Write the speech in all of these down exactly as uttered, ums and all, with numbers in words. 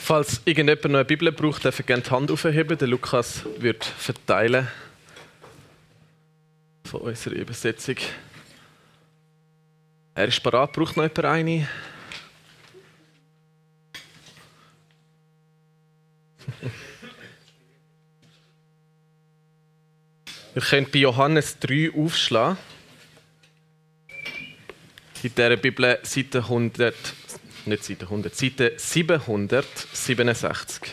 Falls irgendjemand noch eine Bibel braucht, darf er gerne die Hand aufheben. Der Lukas wird verteilen von unserer Übersetzung. Er ist bereit. Braucht noch jemand eine? Ihr könnt bei Johannes drei aufschlagen. In dieser Bibel Seite hundert, nicht Seite hundert, Seite siebenhundertsiebenundsechzig.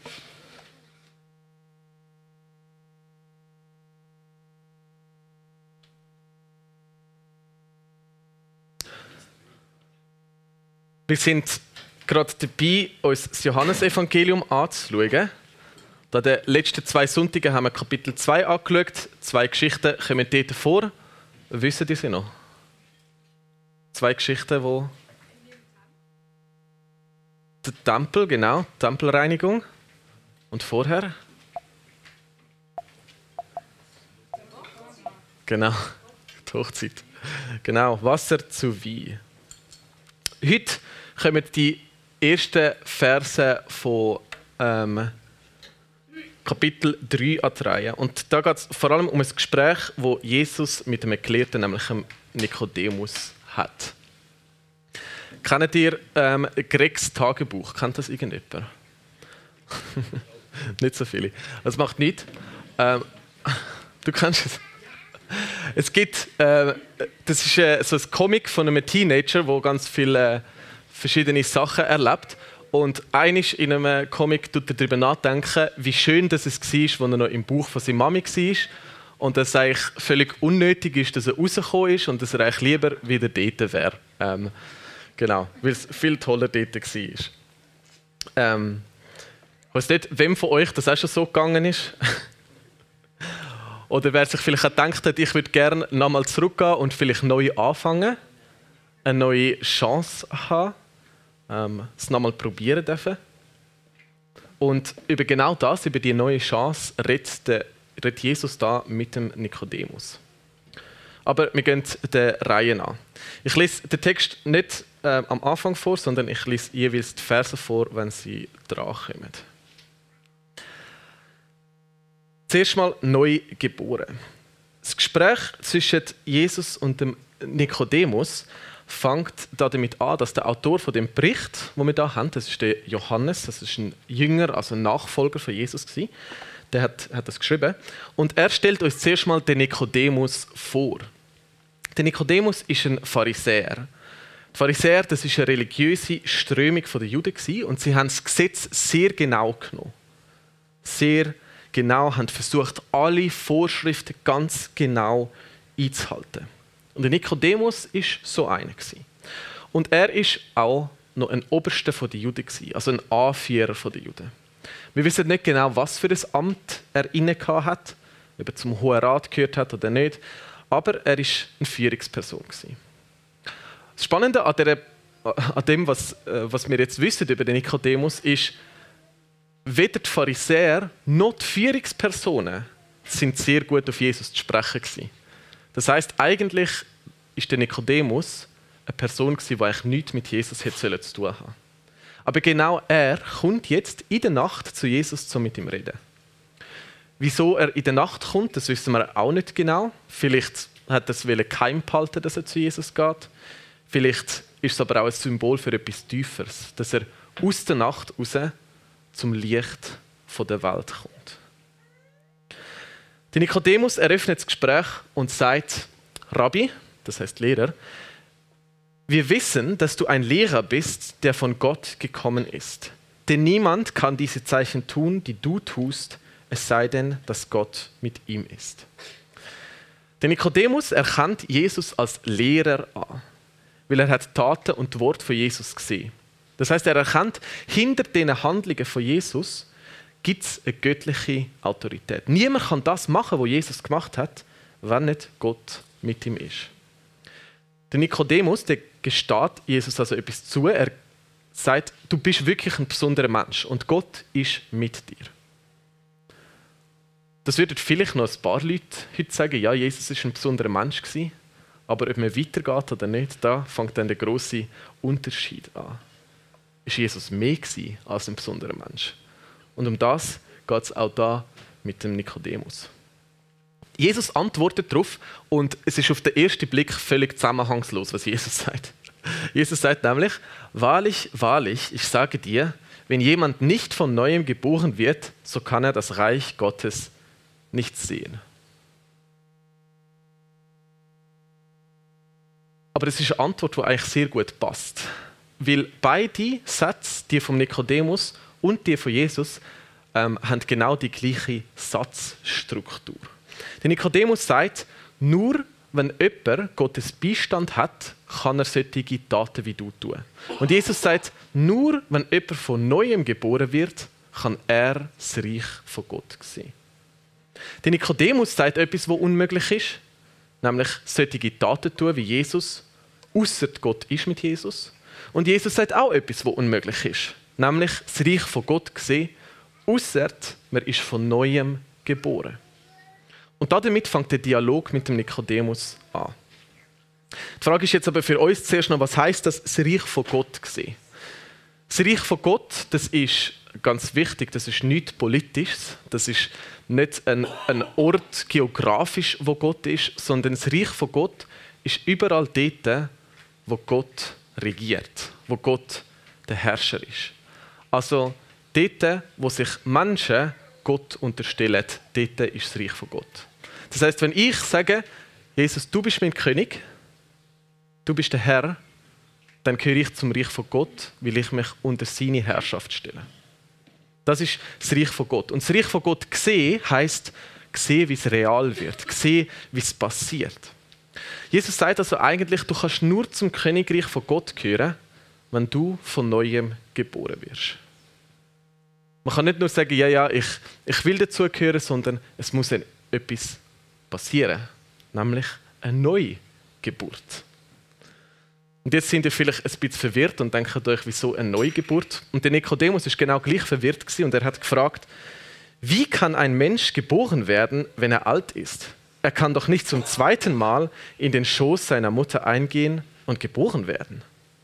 Wir sind gerade dabei, uns das Johannesevangelium anzuschauen. Da den letzten zwei Sonntagen haben wir Kapitel zwei angeschaut. Zwei Geschichten kommen dort vor. Wissen die sie noch? Zwei Geschichten, wo der Tempel, genau, die Tempelreinigung. Und vorher? Genau, die Hochzeit. Genau, Wasser zu Wein. Heute kommen die ersten Verse von ähm, Kapitel drei an die Reihe. Und da geht es vor allem um ein Gespräch, das Jesus mit einem Gelehrten, nämlich dem Nikodemus, hat. Kennt ihr ähm, Gregs Tagebuch? Kennt das irgendjemand? Nicht so viele. Das macht nichts. Ähm, du kennst es. Es gibt, äh, das ist äh, so ein Comic von einem Teenager, der ganz viele äh, verschiedene Sachen erlebt. Und einisch in einem Comic tut er darüber nachdenken, wie schön das es war, als er noch im Bauch von seiner Mami war. Und dass es eigentlich völlig unnötig ist, dass er rausgekommen ist und dass er eigentlich lieber wieder dort wäre. Ähm, genau, weil es viel toller dort war. Ähm, ich weiss nicht, wem von euch das auch schon so gegangen ist. Oder wer sich vielleicht auch gedacht hat, ich würde gerne nochmal zurückgehen und vielleicht neu anfangen, eine neue Chance haben, ähm, es nochmal probieren dürfen. Und über genau das, über die neue Chance, redet, der, redet Jesus da mit dem Nikodemus. Aber wir gehen der Reihe an. Ich lese den Text nicht äh, am Anfang vor, sondern ich lese jeweils die Verse vor, wenn sie drankommen. Zuerst mal neu geboren. Das Gespräch zwischen Jesus und dem Nikodemus fängt damit an, dass der Autor von dem Bericht, den wir hier haben, das ist der Johannes, das ist ein Jünger, also ein Nachfolger von Jesus gewesen, der hat, hat das geschrieben. Und er stellt uns zuerst mal den Nikodemus vor. Der Nikodemus ist ein Pharisäer. Die Pharisäer, das ist eine religiöse Strömung der Juden gewesen, und sie haben das Gesetz sehr genau genommen. Sehr genau, haben versucht, alle Vorschriften ganz genau einzuhalten. Und der Nikodemus war so einer. Und er war auch noch ein Oberster der Juden, also ein Anführer der Juden. Wir wissen nicht genau, was für ein Amt er inne hat, ob er zum Hohen Rat gehört hat oder nicht, aber er war eine Führungsperson. Das Spannende an, der, an dem, was, was wir jetzt wissen über den Nikodemus, ist, weder die Pharisäer noch die Führungspersonen sind sehr gut auf Jesus zu sprechen gewesen. Das heisst, eigentlich ist der Nikodemus eine Person gewesen, die eigentlich nichts mit Jesus hätte zu tun haben. Aber genau er kommt jetzt in der Nacht zu Jesus, um mit ihm zu reden. Wieso er in der Nacht kommt, das wissen wir auch nicht genau. Vielleicht hat er es geheim behalten, dass er zu Jesus geht. Vielleicht ist es aber auch ein Symbol für etwas Tieferes, dass er aus der Nacht raus zum Licht der Welt kommt. Der Nikodemus eröffnet das Gespräch und sagt: Rabbi, das heißt Lehrer, wir wissen, dass du ein Lehrer bist, der von Gott gekommen ist. Denn niemand kann diese Zeichen tun, die du tust, es sei denn, dass Gott mit ihm ist. Der Nikodemus erkennt Jesus als Lehrer an, weil er hat Taten und Worte von Jesus gesehen. Das heißt, er erkennt, hinter den Handlungen von Jesus gibt es eine göttliche Autorität. Niemand kann das machen, was Jesus gemacht hat, wenn nicht Gott mit ihm ist. Der Nikodemus, der gesteht Jesus also etwas zu. Er sagt, du bist wirklich ein besonderer Mensch und Gott ist mit dir. Das würden vielleicht noch ein paar Leute heute sagen, ja, Jesus war ein besonderer Mensch gewesen, aber ob man weitergeht oder nicht, da fängt dann der grosse Unterschied an. ist Jesus mehr gewesen als ein besonderer Mensch. Und um das geht es auch da mit dem Nikodemus. Jesus antwortet darauf und es ist auf den ersten Blick völlig zusammenhangslos, was Jesus sagt. Jesus sagt nämlich, wahrlich, wahrlich, ich sage dir, wenn jemand nicht von Neuem geboren wird, so kann er das Reich Gottes nicht sehen. Aber es ist eine Antwort, die eigentlich sehr gut passt. Weil beide Sätze, die vom Nikodemus und die von Jesus, ähm, haben genau die gleiche Satzstruktur. Der Nikodemus sagt, nur wenn jemand Gottes Beistand hat, kann er solche Taten wie du tun. Und Jesus sagt, nur wenn jemand von Neuem geboren wird, kann er das Reich von Gott sehen. Der Nikodemus sagt etwas, was unmöglich ist, nämlich solche Taten tun wie Jesus, ausser Gott ist mit Jesus. Und Jesus sagt auch etwas, was unmöglich ist, nämlich das Reich von Gott sehen, ausser man ist von Neuem geboren. Und damit fängt der Dialog mit dem Nikodemus an. Die Frage ist jetzt aber für uns zuerst noch, was heisst das, das Reich von Gott sehen? Das Reich von Gott, das ist ganz wichtig, das ist nichts Politisches, das ist nicht ein, ein Ort geografisch, wo Gott ist, sondern das Reich von Gott ist überall dort, wo Gott regiert, wo Gott der Herrscher ist. Also dort, wo sich Menschen Gott unterstellen, dort ist das Reich von Gott. Das heisst, wenn ich sage, Jesus, du bist mein König, du bist der Herr, dann gehöre ich zum Reich von Gott, weil ich mich unter seine Herrschaft stelle. Das ist das Reich von Gott. Und das Reich von Gott sehen heisst, sehen, wie es real wird, sehen, wie es passiert. Jesus sagt also eigentlich, du kannst nur zum Königreich von Gott gehören, wenn du von Neuem geboren wirst. Man kann nicht nur sagen, ja, ja, ich, ich will dazugehören, sondern es muss etwas passieren, nämlich eine Neugeburt. Und jetzt sind ihr vielleicht ein bisschen verwirrt und denken euch, wieso eine Neugeburt? Und der Nikodemus ist genau gleich verwirrt gewesen und er hat gefragt, wie kann ein Mensch geboren werden, wenn er alt ist? Er kann doch nicht zum zweiten Mal in den Schoß seiner Mutter eingehen und geboren werden.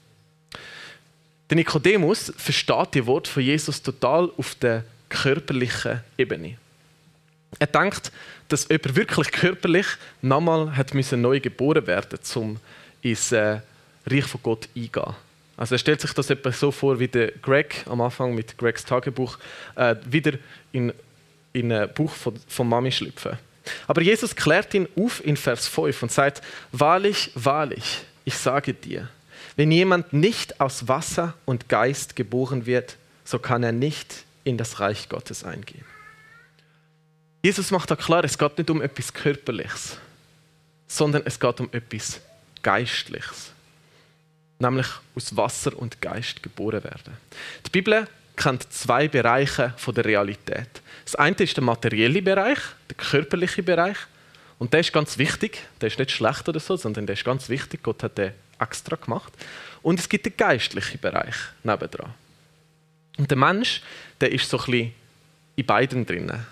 Der Nikodemus versteht die Worte von Jesus total auf der körperlichen Ebene. Er denkt, dass jemand wirklich körperlich nochmal hat müssen neu geboren werden, um ins äh, Reich von Gott eingehen. Also er stellt sich das etwa so vor, wie der Greg am Anfang mit Gregs Tagebuch äh, wieder in in den Bauch von, von Mami schlüpfen. Aber Jesus klärt ihn auf in Vers fünf und sagt, wahrlich, wahrlich, ich sage dir, wenn jemand nicht aus Wasser und Geist geboren wird, so kann er nicht in das Reich Gottes eingehen. Jesus macht da klar, es geht nicht um etwas Körperliches, sondern es geht um etwas Geistliches. Nämlich aus Wasser und Geist geboren werden. Die Bibel kennt zwei Bereiche von der Realität. Das eine ist der materielle Bereich, der körperliche Bereich. Und der ist ganz wichtig. Der ist nicht schlecht oder so, sondern der ist ganz wichtig. Gott hat den extra gemacht. Und es gibt den geistlichen Bereich nebendran. Und der Mensch, der ist so ein bisschen in beiden drinnen.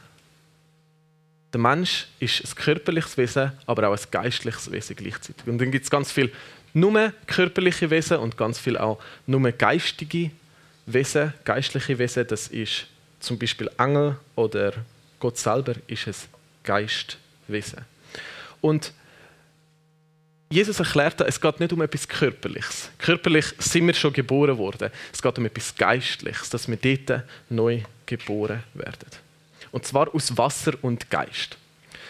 Der Mensch ist ein körperliches Wesen, aber auch ein geistliches Wesen gleichzeitig. Und dann gibt es ganz viel nur körperliche Wesen und ganz viel auch nur geistige Wesen, geistliche Wesen. Das ist zum Beispiel Engel oder Gott selber ist ein Geistwesen. Und Jesus erklärt, es geht nicht um etwas Körperliches. Körperlich sind wir schon geboren worden. Es geht um etwas Geistliches, dass wir dort neu geboren werden. Und zwar aus Wasser und Geist.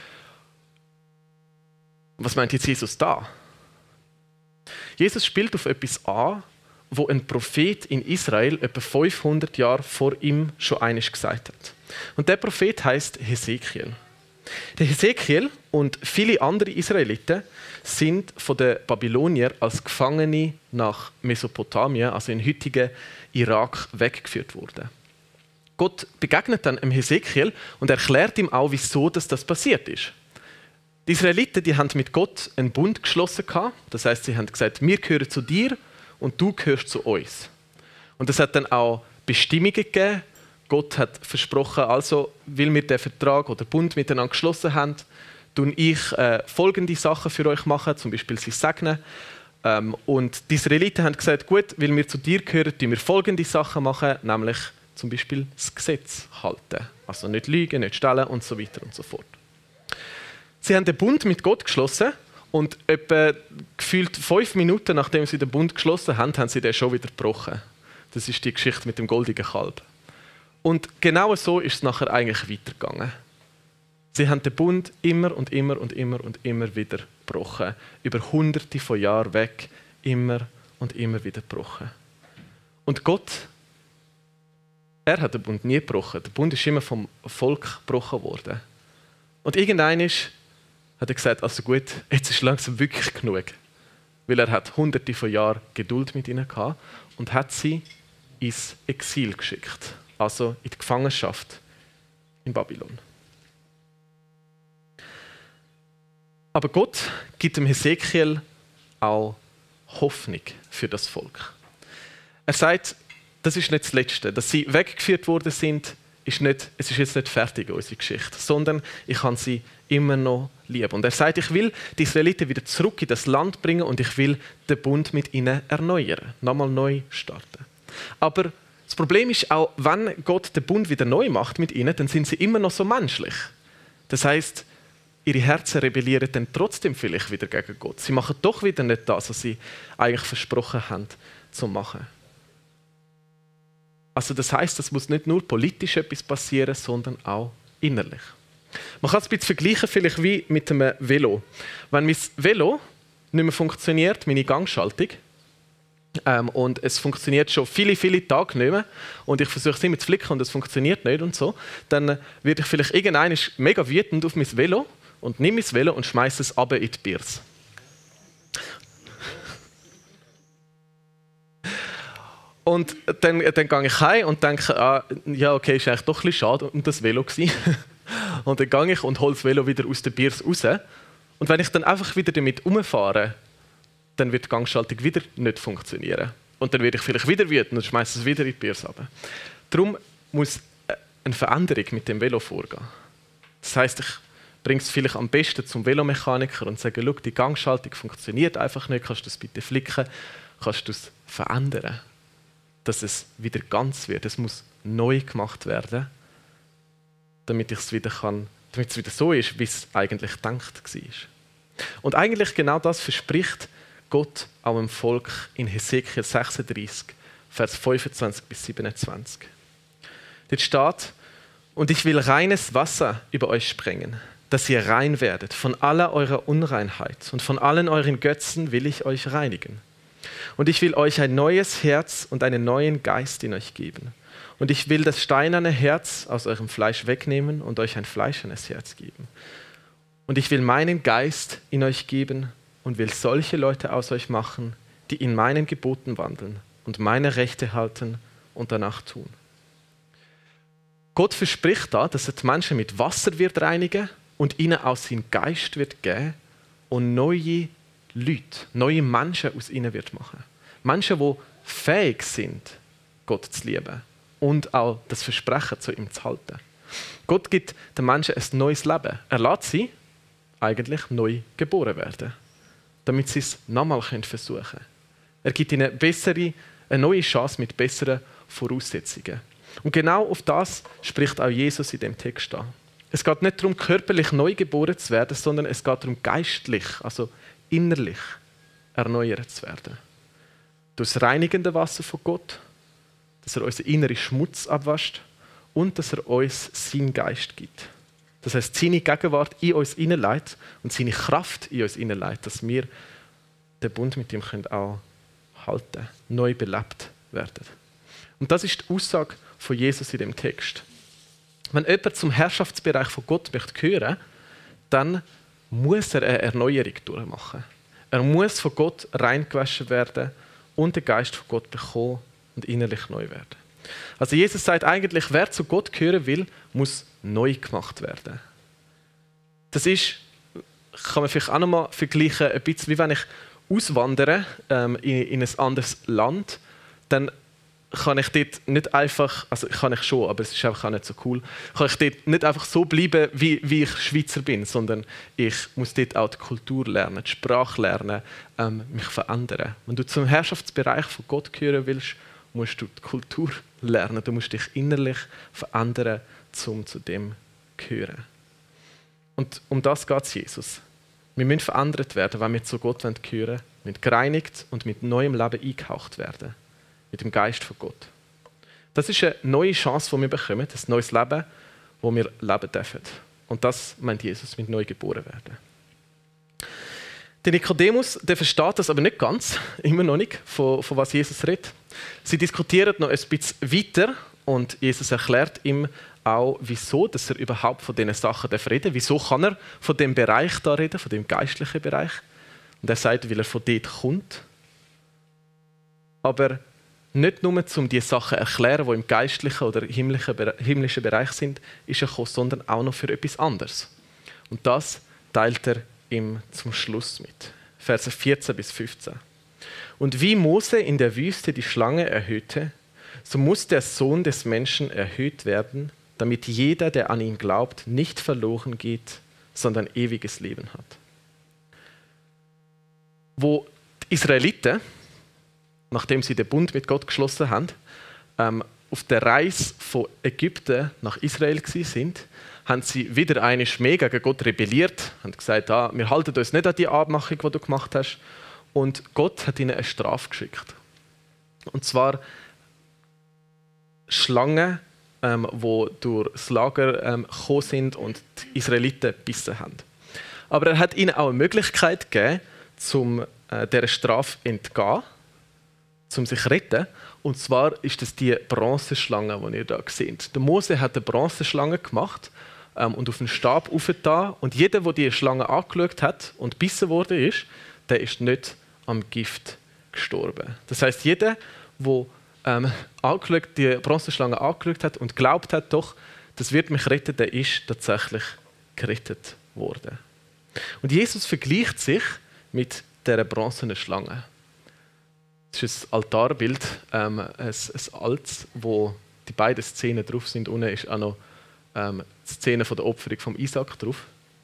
Was meint jetzt Jesus da? Jesus spielt auf etwas an, wo ein Prophet in Israel etwa fünfhundert Jahre vor ihm schon eines gesagt hat. Und der Prophet heißt Hesekiel. Der Hesekiel und viele andere Israeliten sind von den Babyloniern als Gefangene nach Mesopotamien, also in heutigen Irak, weggeführt worden. Gott begegnet dann dem Hesekiel und erklärt ihm auch, wieso das, das passiert ist. Die Israeliten, die haben mit Gott einen Bund geschlossen. Das heißt, sie haben gesagt, wir gehören zu dir und du gehörst zu uns. Und es hat dann auch Bestimmungen gegeben. Gott hat versprochen, also, weil wir den Vertrag oder Bund miteinander geschlossen haben, tun ich äh, folgende Sachen für euch machen, zum Beispiel sie segnen. Ähm, und die Israeliten haben gesagt, gut, weil wir zu dir gehören, tun wir folgende Sachen machen, nämlich zum Beispiel das Gesetz halten. Also nicht lügen, nicht stehlen und so weiter und so fort. Sie haben den Bund mit Gott geschlossen und etwa gefühlt fünf Minuten, nachdem sie den Bund geschlossen haben, haben sie den schon wieder gebrochen. Das ist die Geschichte mit dem goldigen Kalb. Und genau so ist es nachher eigentlich weitergegangen. Sie haben den Bund immer und immer und immer und immer wieder gebrochen. Über hunderte von Jahren weg, immer und immer wieder gebrochen. Und Gott, er hat den Bund nie gebrochen. Der Bund ist immer vom Volk gebrochen worden. Und irgendwann ist, hat er gesagt, also gut, jetzt ist langsam wirklich genug. Weil er hat hunderte von Jahren Geduld mit ihnen gehabt und hat sie ins Exil geschickt. Also in die Gefangenschaft in Babylon. Aber Gott gibt dem Hesekiel auch Hoffnung für das Volk. Er sagt, das ist nicht das Letzte. Dass sie weggeführt worden sind, ist nicht, es ist jetzt nicht fertig, unsere Geschichte, sondern ich kann sie immer noch lieben. Und er sagt, ich will die Israeliten wieder zurück in das Land bringen und ich will den Bund mit ihnen erneuern, nochmal neu starten. Aber das Problem ist auch, wenn Gott den Bund wieder neu macht mit ihnen, dann sind sie immer noch so menschlich. Das heißt, ihre Herzen rebellieren dann trotzdem vielleicht wieder gegen Gott. Sie machen doch wieder nicht das, was sie eigentlich versprochen haben zu machen. Also das heißt, es muss nicht nur politisch etwas passieren, sondern auch innerlich. Man kann es ein bisschen vergleichen, vielleicht wie mit einem Velo. Wenn mein Velo nicht mehr funktioniert, meine Gangschaltung, ähm, und es funktioniert schon viele, viele Tage nicht mehr und ich versuche es immer zu flicken und es funktioniert nicht und so, dann werde ich vielleicht irgendwann mega wütend auf mein Velo und nehme mein Velo und schmeiße es runter in die Biers. Und dann, dann gehe ich heim und denke, ah, ja okay, ist eigentlich doch ein bisschen schade um das Velo gewesen. Und dann gehe ich und hole das Velo wieder aus der Biers raus. Und wenn ich dann einfach wieder damit umfahre, dann wird die Gangschaltung wieder nicht funktionieren. Und dann werde ich vielleicht wieder wütend und schmeiße es wieder in die Biers runter. Darum muss eine Veränderung mit dem Velo vorgehen. Das heisst, ich bringe es vielleicht am besten zum Velomechaniker und sage, schau, die Gangschaltung funktioniert einfach nicht, kannst du das bitte flicken, kannst du es verändern, dass es wieder ganz wird. Es muss neu gemacht werden, damit ich es wieder kann, damit es wieder so ist, wie es eigentlich gedacht war. Und eigentlich genau das verspricht Gott auch dem Volk in Hesekiel sechsunddreißig, Vers fünfundzwanzig bis siebenundzwanzig. Dort steht, und ich will reines Wasser über euch sprengen, dass ihr rein werdet. Von aller eurer Unreinheit und von allen euren Götzen will ich euch reinigen. Und ich will euch ein neues Herz und einen neuen Geist in euch geben. Und ich will das steinerne Herz aus eurem Fleisch wegnehmen und euch ein fleischernes Herz geben. Und ich will meinen Geist in euch geben und will solche Leute aus euch machen, die in meinen Geboten wandeln und meine Rechte halten und danach tun. Gott verspricht da, dass er die Menschen mit Wasser wird reinigen und ihnen auch seinen Geist wird geben und neue Leute, neue Menschen aus ihnen wird machen. Menschen, die fähig sind, Gott zu lieben und auch das Versprechen zu ihm zu halten. Gott gibt den Menschen ein neues Leben. Er lässt sie eigentlich neu geboren werden, damit sie es nochmal versuchen können. Er gibt ihnen bessere, eine neue Chance mit besseren Voraussetzungen. Und genau auf das spricht auch Jesus in dem Text an. Es geht nicht darum, körperlich neu geboren zu werden, sondern es geht darum, geistlich, also innerlich erneuert zu werden. Durch das reinigende Wasser von Gott, dass er unseren inneren Schmutz abwascht und dass er uns seinen Geist gibt. Das heißt, seine Gegenwart in uns hineinlegt und seine Kraft in uns hineinlegt, dass wir den Bund mit ihm auch halten können, neu belebt werden. Und das ist die Aussage von Jesus in dem Text. Wenn jemand zum Herrschaftsbereich von Gott möchte hören, dann muss er eine Erneuerung durchmachen. Er muss von Gott reingewaschen werden und den Geist von Gott bekommen und innerlich neu werden. Also Jesus sagt eigentlich, wer zu Gott gehören will, muss neu gemacht werden. Das ist, kann man vielleicht auch noch mal vergleichen, ein bisschen wie wenn ich auswandere ähm, in, in ein anderes Land, dann kann ich dort nicht einfach, also kann ich schon, aber es ist einfach auch nicht so cool, kann ich dort nicht einfach so bleiben, wie, wie ich Schweizer bin, sondern ich muss dort auch die Kultur lernen, die Sprache lernen, ähm, mich verändern. Wenn du zum Herrschaftsbereich von Gott gehören willst, musst du die Kultur lernen, du musst dich innerlich verändern, um zu dem zu gehören. Und um das geht es Jesus. Wir müssen verändert werden, wenn wir zu Gott gehören wollen, wir müssen gereinigt und mit neuem Leben eingehaucht werden. Mit dem Geist von Gott. Das ist eine neue Chance, die wir bekommen, ein neues Leben, das wir leben dürfen. Und das meint Jesus mit neu geboren werden. Der Nikodemus, der versteht das aber nicht ganz, immer noch nicht, von, von was Jesus redet. Sie diskutieren noch ein bisschen weiter und Jesus erklärt ihm auch, wieso dass er überhaupt von diesen Sachen reden darf. Wieso kann er von dem Bereich da reden, von dem geistlichen Bereich. Und er sagt, weil er von dort kommt. Aber nicht nur, um diese Sachen zu erklären, die im geistlichen oder himmlischen Bereich sind, ist er gekommen, sondern auch noch für etwas anderes. Und das teilt er ihm zum Schluss mit. Verse vierzehn bis fünfzehn. Und wie Mose in der Wüste die Schlange erhöhte, so muss der Sohn des Menschen erhöht werden, damit jeder, der an ihn glaubt, nicht verloren geht, sondern ewiges Leben hat. Wo die Israeliten, nachdem sie den Bund mit Gott geschlossen haben, ähm, auf der Reise von Ägypten nach Israel sind, haben sie wieder einmal mehr gegen Gott rebelliert, haben gesagt, ah, wir halten uns nicht an die Abmachung, die du gemacht hast. Und Gott hat ihnen eine Strafe geschickt. Und zwar Schlangen, ähm, die durch das Lager ähm, gekommen sind und die Israeliten gebissen haben. Aber er hat ihnen auch eine Möglichkeit gegeben, um äh, dieser Strafe zu entgehen, um sich zu retten. Und zwar ist das die Bronzeschlange, die ihr hier seht. Der Mose hat eine Bronzeschlange gemacht ähm, und auf den Stab aufgetan. Und jeder, der diese Schlange angeschaut hat und gebissen worden ist, der ist nicht am Gift gestorben. Das heisst, jeder, der ähm, die Bronzeschlange angeschaut hat und glaubt hat, doch, das wird mich retten, der ist tatsächlich gerettet worden. Und Jesus vergleicht sich mit dieser bronzenen Schlange. Das ist ein Altarbild, ähm, ein, ein altes, wo die beiden Szenen drauf sind. Unten ist auch noch ähm, die Szene von der Opferung von Isaac drauf.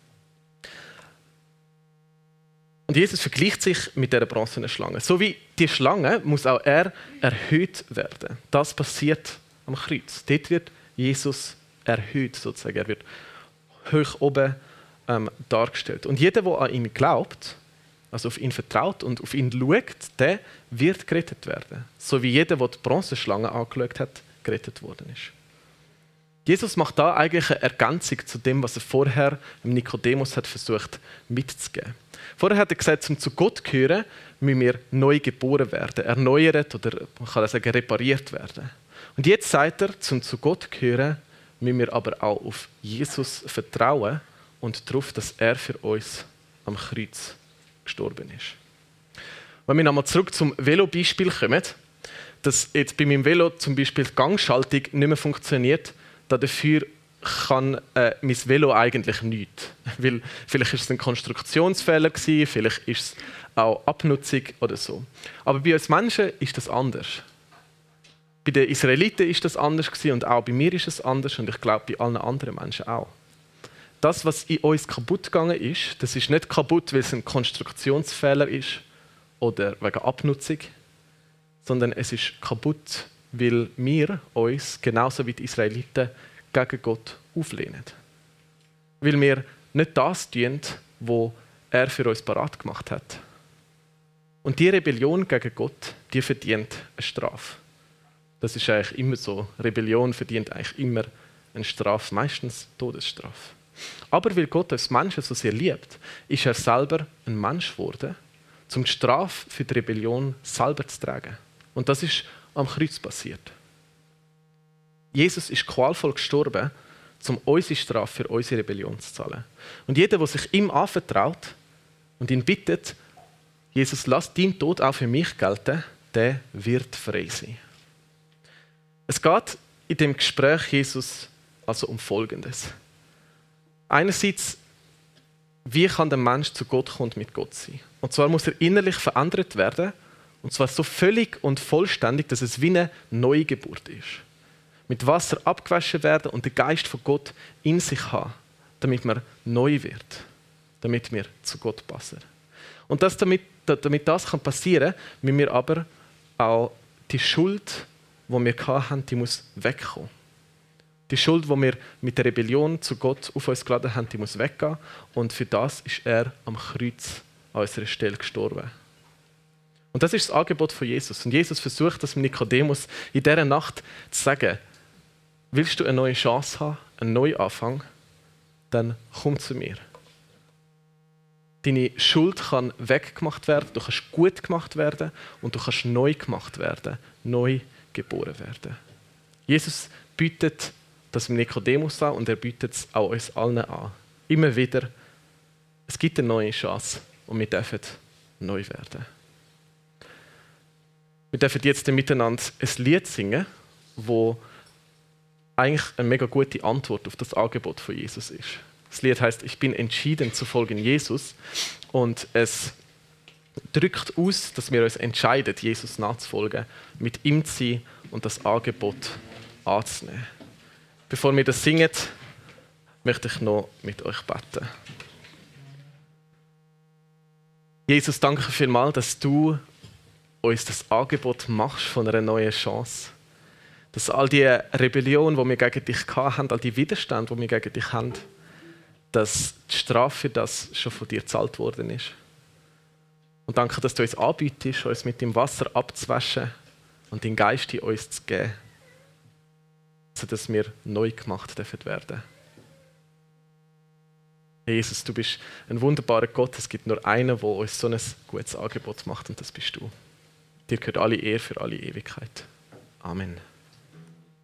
Und Jesus vergleicht sich mit dieser bronzenen Schlange. So wie die Schlange muss auch er erhöht werden. Das passiert am Kreuz. Dort wird Jesus erhöht, sozusagen. Er wird hoch oben ähm, dargestellt. Und jeder, der an ihn glaubt, also auf ihn vertraut und auf ihn schaut, der wird gerettet werden. So wie jeder, der die Bronzeschlange angeschaut hat, gerettet worden ist. Jesus macht da eigentlich eine Ergänzung zu dem, was er vorher dem Nikodemus hat versucht mitzugeben. Vorher hat er gesagt, um zu Gott zu gehören, müssen wir neu geboren werden, erneuert oder man kann sagen, repariert werden. Und jetzt sagt er, um zu Gott zu gehören, müssen wir aber auch auf Jesus vertrauen und darauf, dass er für uns am Kreuz gestorben ist. Wenn wir nochmal zurück zum Velo-Beispiel kommen, dass jetzt bei meinem Velo zum Beispiel die Gangschaltung nicht mehr funktioniert, dafür kann äh, mein Velo eigentlich nichts. Weil vielleicht war es ein Konstruktionsfehler gewesen, vielleicht ist es auch Abnutzung oder so. Aber bei uns Menschen ist das anders. Bei den Israeliten ist das anders gewesen und auch bei mir ist es anders und ich glaube bei allen anderen Menschen auch. Das, was in uns kaputt gegangen ist, das ist nicht kaputt, weil es ein Konstruktionsfehler ist oder wegen Abnutzung, sondern es ist kaputt, weil wir uns, genauso wie die Israeliten, gegen Gott auflehnen. Weil wir nicht das tun, was er für uns parat gemacht hat. Und die Rebellion gegen Gott, die verdient eine Strafe. Das ist eigentlich immer so. Rebellion verdient eigentlich immer eine Strafe, meistens Todesstrafe. Aber weil Gott uns Menschen so sehr liebt, ist er selber ein Mensch geworden, um die Strafe für die Rebellion selber zu tragen. Und das ist am Kreuz passiert. Jesus ist qualvoll gestorben, um unsere Strafe für unsere Rebellion zu zahlen. Und jeder, der sich ihm anvertraut und ihn bittet, Jesus, lass deinen Tod auch für mich gelten, der wird frei sein. Es geht in dem Gespräch Jesus also um Folgendes. Einerseits, wie kann der Mensch zu Gott kommen und mit Gott sein? Und zwar muss er innerlich verändert werden Und zwar so völlig und vollständig, dass es wie eine Neugeburt ist. Mit Wasser abgewaschen werden und den Geist von Gott in sich haben, damit man neu wird, damit wir zu Gott passen. Und das, damit, damit das passieren kann, müssen wir aber auch die Schuld, die wir hatten, die muss wegkommen. Die Schuld, die wir mit der Rebellion zu Gott auf uns geladen haben, die muss weggehen. Und für das ist er am Kreuz an unserer Stelle gestorben. Und das ist das Angebot von Jesus. Und Jesus versucht das mit Nikodemus in dieser Nacht zu sagen: Willst du eine neue Chance haben, einen Neuanfang, dann komm zu mir. Deine Schuld kann weggemacht werden, du kannst gut gemacht werden und du kannst neu gemacht werden, neu geboren werden. Jesus bietet das mit Nikodemus an und er bietet es auch uns allen an. Immer wieder, es gibt eine neue Chance und wir dürfen neu werden. Wir dürfen jetzt miteinander ein Lied singen, das eigentlich eine mega gute Antwort auf das Angebot von Jesus ist. Das Lied heißt: Ich bin entschieden zu folgen Jesus. Und es drückt aus, dass wir uns entscheiden, Jesus nachzufolgen, mit ihm zu sein und das Angebot anzunehmen. Bevor wir das singen, möchte ich noch mit euch beten. Jesus, danke vielmals, dass du uns das Angebot machst von einer neuen Chance. Dass all die Rebellion, die wir gegen dich hatten, all die Widerstände, die wir gegen dich haben, dass die Strafe für das schon von dir gezahlt worden ist. Und danke, dass du uns anbietest, uns mit dem Wasser abzuwaschen und den Geist in uns zu geben, sodass wir neu gemacht werden dürfen. Jesus, du bist ein wunderbarer Gott. Es gibt nur einen, der uns so ein gutes Angebot macht, und das bist du. Dir gehört alle Ehre für alle Ewigkeit. Amen.